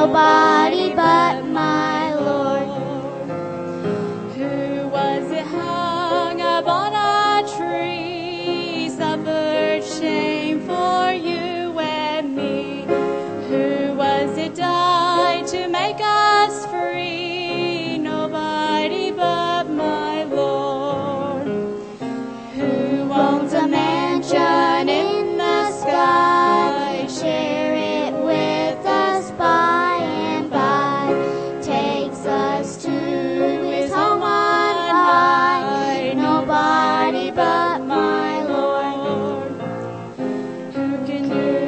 nobody but my Lord. Who was it hung upon a tree, suffered shame for you and me? Who was it died to make us free? Nobody but my Lord. Who owns a mansion in the sky, share it with us by and by, takes us to his home on high? Nobody but my Lord. Who can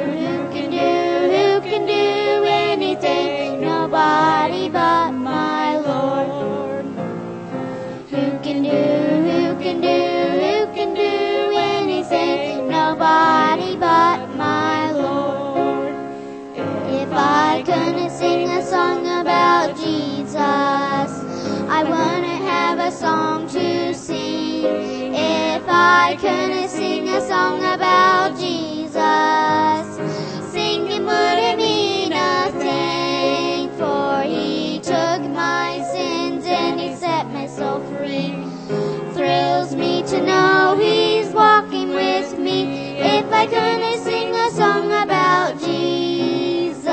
do anything? Nobody but my Lord. Who can do anything? Nobody but my Lord. If I couldn't sing a song about Jesus, I wouldn't have a song to sing. If I couldn't sing a song about Jesus, singing wouldn't mean a thing, for he took my sins and he set my soul free. Thrills me to know he's walking with me. If I couldn't sing a song about Jesus,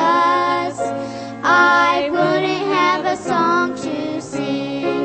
I wouldn't have a song to sing.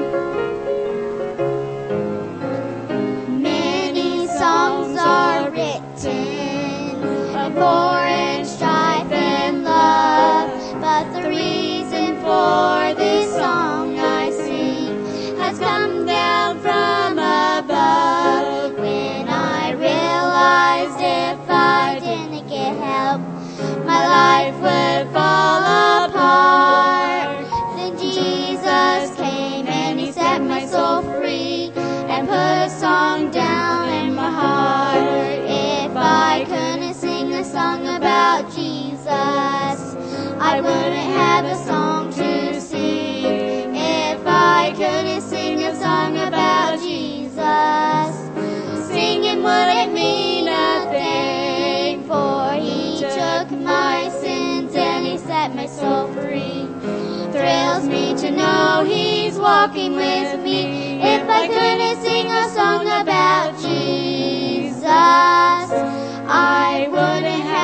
Many songs are written of war and strife and love, but the reason for this song I sing has come down from above. When I realized if I didn't get help, my life would fall apart, then Jesus came and he set my soul free and put a song down in my heart. If I couldn't sing a song about Jesus, I wouldn't have a song to sing. If I couldn't sing a song about Jesus, singing wouldn't mean a thing, for he took my sins and he set my soul free. Thrills me to know he's walking with me. If I couldn't sing a song about Jesus, I wouldn't